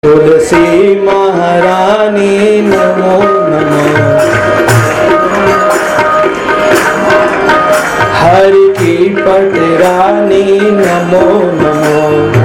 तुलसी महारानी नमो नमः। हरि की पटरानी नमो नमो।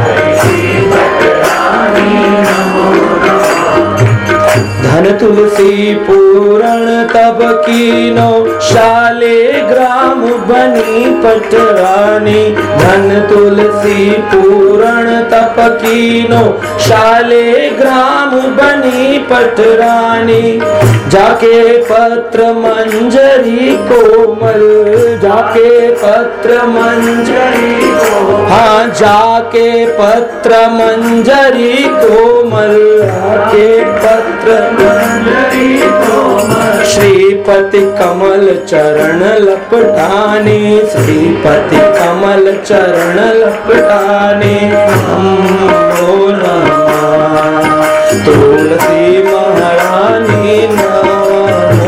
धन तुलसी पूरण तब कीनो शालिग्राम बनी पटरानी। धन तुलसी पूरण तप कीनो शालिग्राम बनी पटरानी। जाके पत्र मंजरी कोमल, जाके पत्र मंजरी कोमल, हाँ जाके पत्र मंजरी कोमल, जाके पत्र मंजरी कोमल। श्रीपति कमल चरण लपटाने, श्रीपति कमल चरण लपटाने। नमो नमः तुलसी महारानी नमो।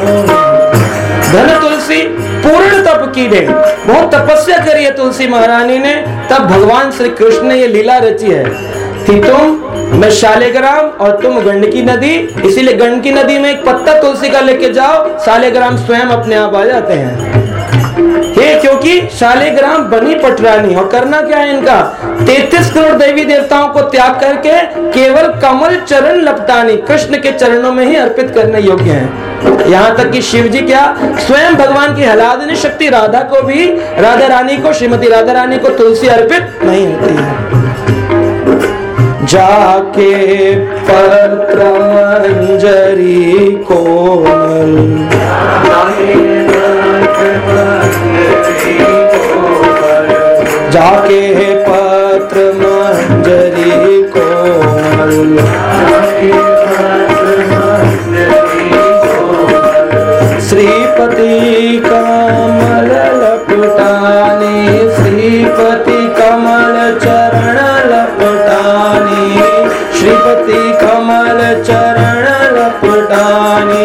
धन तुलसी पूर्ण तप की दे, बहुत तपस्या करी है तुलसी महारानी ने, तब भगवान श्री कृष्ण ने ये लीला रची है कि मैं शालिग्राम और तुम गंडकी नदी, इसीलिए गंडकी नदी में एक पत्ता तुलसी का लेके जाओ, शालिग्राम स्वयं अपने आप आ जाते हैं। ये क्योंकि शालिग्राम बनी पटरानी। और करना क्या है इनका, 33 करोड़ देवी देवताओं को त्याग करके केवल कमल चरण लपटानी, कृष्ण के चरणों में ही अर्पित करने योग्य है। यहाँ तक कि शिव जी क्या स्वयं भगवान की हलादनी शक्ति राधा को भी, राधा रानी को, श्रीमती राधा रानी को तुलसी अर्पित नहीं होती है। जाके पत्र मंजरी कोमल, जाके पत्र मंजरी कोमल। श्रीपति कमल लपटाने, श्रीपति कमल चरण लपटाने, श्रीपति कमल चरण लपटाने।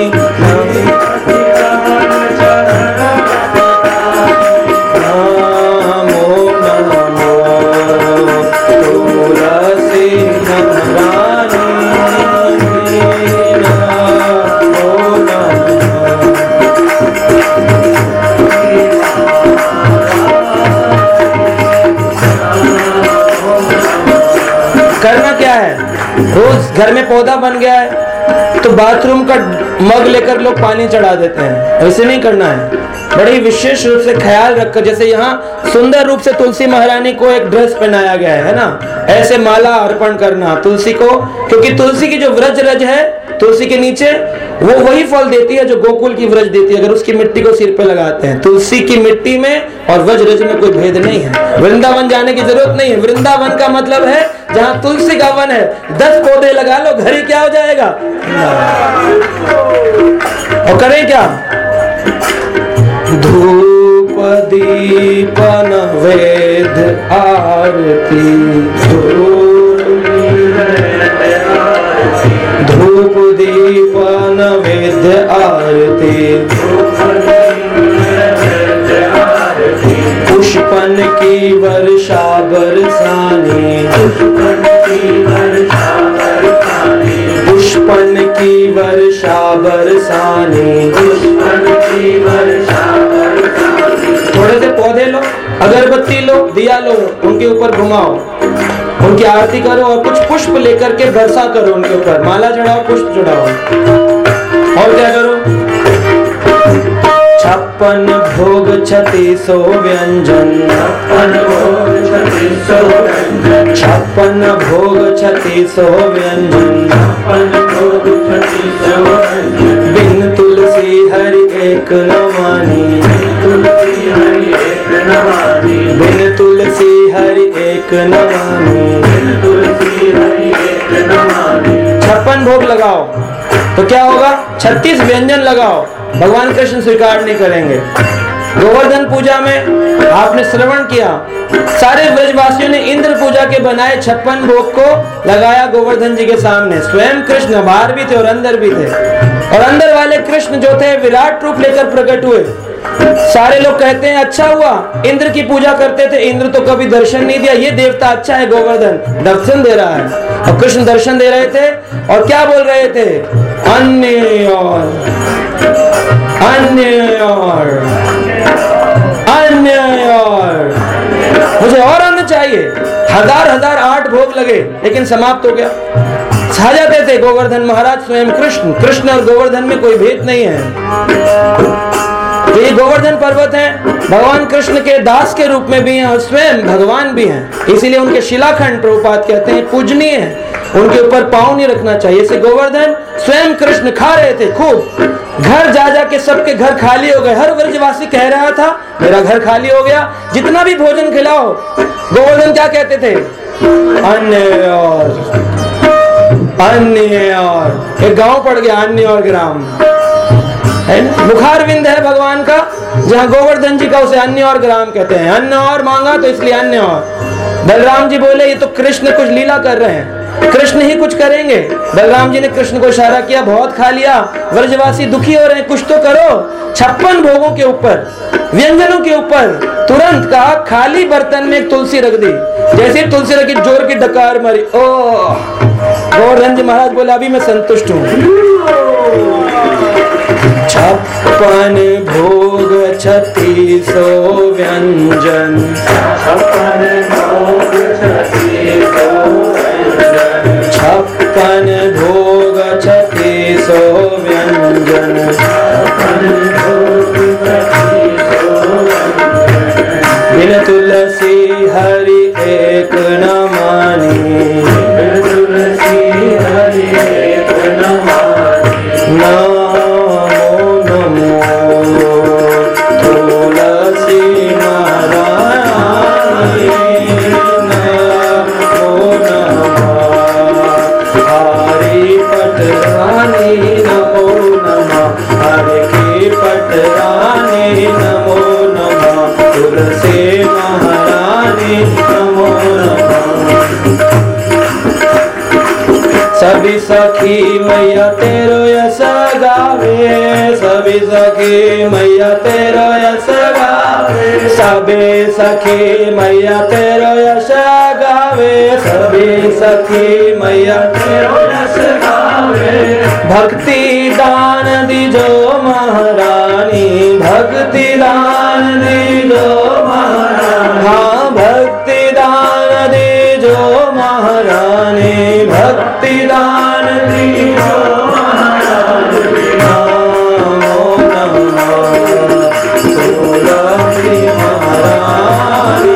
करना क्या है, रोज घर में पौधा बन गया है तो बाथरूम का मग लेकर लोग पानी चढ़ा देते हैं, ऐसे नहीं करना है। बड़ी विशेष रूप से ख्याल रखकर, जैसे यहाँ सुंदर रूप से तुलसी महारानी को एक ड्रेस पहनाया गया है ना, ऐसे माला अर्पण करना तुलसी को, क्योंकि तुलसी की जो व्रज रज है तुलसी के नीचे, वो वही फल देती है जो गोकुल की व्रज देती है, अगर उसकी मिट्टी को सिर पे लगाते हैं। तुलसी की मिट्टी में और व्रज रज में कोई भेद नहीं है। वृंदावन जाने की जरूरत नहीं है। वृंदावन का मतलब है जहाँ तुलसी का वन है, 10 पौधे लगा लो, घर ही क्या हो जाएगा। और करें क्या, धूप दीपन वेद आरती, धूप दीपन वेद आरती। पुष्पन की वर्षा बरसाने, पुष्पन की वर्षा बरसाने। थोड़े से पौधे लो, अगरबत्ती लो, दिया लो, उनके ऊपर घुमाओ, उनकी आरती करो और कुछ पुष्प लेकर के वर्षा करो उनके ऊपर, माला चढ़ाओ, पुष्प चढ़ाओ। और क्या करो, 56 भोग 3600 व्यंजन, 56 भोग 3600 व्यंजन। बिन तुलसी हरि एक न मानी, बिन तुलसी हरि एक न मानी। 56 भोग लगाओ तो क्या होगा, 36 व्यंजन लगाओ, भगवान कृष्ण स्वीकार नहीं करेंगे। गोवर्धन पूजा में आपने श्रवण किया, सारे ब्रजवासियों ने इंद्र पूजा के बनाए 56 भोग को लगाया गोवर्धन जी के सामने। स्वयं कृष्ण बाहर भी थे और अंदर भी थे, और अंदर वाले कृष्ण जो थे विराट रूप लेकर प्रकट हुए। सारे लोग कहते हैं अच्छा हुआ, इंद्र की पूजा करते थे, इंद्र तो कभी दर्शन नहीं दिया, ये देवता अच्छा है, गोवर्धन दर्शन दे रहा है। और कृष्ण दर्शन दे रहे थे और क्या बोल रहे थे, अन्य और अन्य और अन्य और, मुझे और अन्न चाहिए। हजार हजार 8 भोग लगे लेकिन समाप्त हो गया। छा जाते थे गोवर्धन महाराज स्वयं कृष्ण। कृष्ण और गोवर्धन में कोई भेद नहीं है। तो ये गोवर्धन पर्वत है, भगवान कृष्ण के दास के रूप में भी हैं और स्वयं भगवान भी हैं। इसीलिए उनके शिलाखंड प्रभुपाद कहते हैं पूजनीय है, उनके ऊपर पांव नहीं रखना चाहिए। इसे गोवर्धन स्वयं कृष्ण खा रहे थे खूब। घर जा जा के सबके घर खाली हो गए। हर व्रजवासी कह रहा था मेरा घर खाली हो गया, जितना भी भोजन खिलाओ। गोवर्धन क्या कहते थे, अन्य और अन्य और। एक गांव पड़ गया अन्य और ग्राम है, मुखारविंद है भगवान का, जहाँ गोवर्धन जी का उसे अन्य और ग्राम कहते हैं। अन्न और मांगा तो इसलिए अन्य और। बलराम जी बोले ये तो कृष्ण कुछ लीला कर रहे हैं, कृष्ण ही कुछ करेंगे। बलराम जी ने कृष्ण को इशारा किया, बहुत खा लिया, व्रजवासी दुखी हो रहे हैं, कुछ तो करो। 56 भोगों के ऊपर, व्यंजनों के ऊपर तुरंत कहा, खाली बर्तन में एक तुलसी रख दी। जैसे तुलसी रखी जोर की डकार मारी, ओह! गोवर्धन जी महाराज बोले अभी मैं संतुष्ट हूँ। 56 भोग 36 व्यंजन, 56 भोग 36 व्यंजन, बिन तुलसी हरि एक न मानी, तुलसी हरि एक न मानी। नमो नमो तुलसी नारायणी, नमो नमः हरि पटरानी, नमो नमः हरि की पटरानी, नमो नमः तुलसी महारानी, नमो नमः। सभी सखी मैया तेरो यश गावे, सभी सखी मैया तेरो यश गावे, सभी सखी मैया तेरो यश गावे, सभी सखी मैया तेरो यश गावे। भक्ति दान दीजो महारानी, भक्ति दान दीजो महारानी, हाँ भक्ति दान दीजो महारानी, भक्ति दान दीजो महारानी। नमो नमः तुलसी महारानी,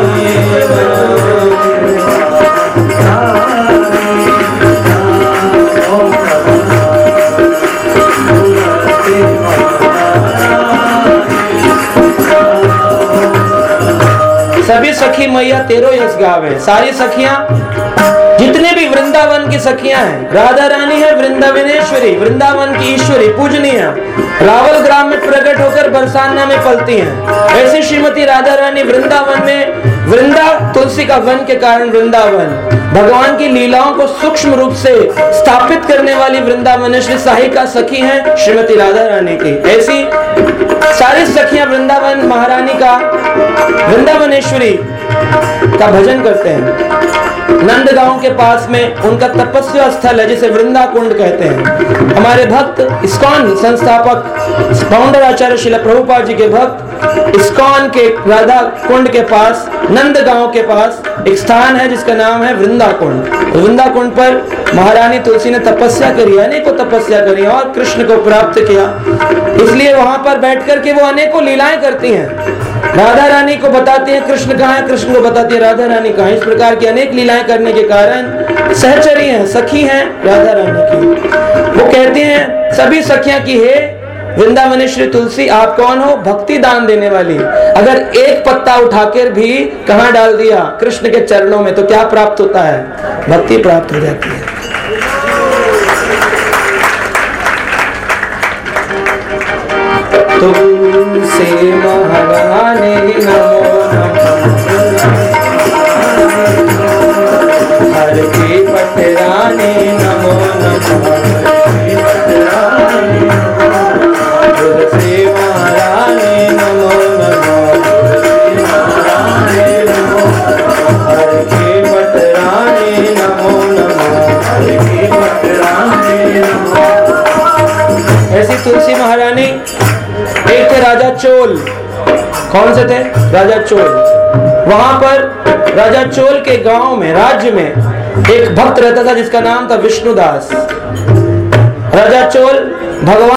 सभी सखी मैया तेरो यश गावे। सारी सखियां, जितने भी वृंदावन की सखियां हैं, राधा रानी है वृंदावनेश्वरी, वृंदावन की ईश्वरी पूजनीय, रावल ग्राम में प्रकट होकर बरसाना में पलती हैं। ऐसी श्रीमती राधा रानी वृंदावन में, वृंदा तुलसी का वन के कारण वृंदावन, भगवान की लीलाओं को सूक्ष्म रूप से स्थापित करने वाली वृंदावनेश्वरी सहायिका सखी हैं श्रीमती राधा रानी की। ऐसी सारी सखियां वृंदावन महारानी का, वृंदावनेश्वरी का भजन करते हैं। नंदगांव के पास में उनका तपस्या स्थल है जिसे वृंदा कुंड कहते हैं। हमारे भक्त इस्कॉन संस्थापक फाउंडर आचार्य श्रील प्रभुपाद जी के भक्त इस्कॉन के राधा कुंड के पास, नंदगांव के पास एक स्थान है जिसका नाम है वृंदा कुंड। वृंदा कुंड पर महारानी तुलसी ने तपस्या करी, अनेकों तपस्या करी और कृष्ण को प्राप्त किया। इसलिए वहां पर बैठ करके वो अनेकों लीलाएं करती हैं। राधा रानी को बताती है कृष्ण कहाँ है, कृष्ण को बताती है राधा रानी कहाँ है। इस प्रकार की अनेक लीलाएं करने के कारण सहचरी हैं, सखी हैं राधा रानी की। वो कहती हैं सभी सखियां की हे वृंदावनेश्वरी तुलसी, आप कौन हो? भक्ति दान देने वाली। अगर एक पत्ता उठाकर भी कहाँ डाल दिया? कृष्ण के चरणों में, तो क्या प्राप्त होता है? भक्ति प्राप्त हो जाती है। तुलसी महारानी नमो नमः, हर की पटरानी नमो नमः, तुलसी महारानी नमो नमः, हर की पटरानी नमो नमः, तुलसी महारानी, एक थे राजा चोल। कौन से थे? राजा चोल। वहां पर राजा चोल के गांव में, राज्य में एक भक्त रहता था जिसका नाम था विष्णुदास। राजा चोल भगवान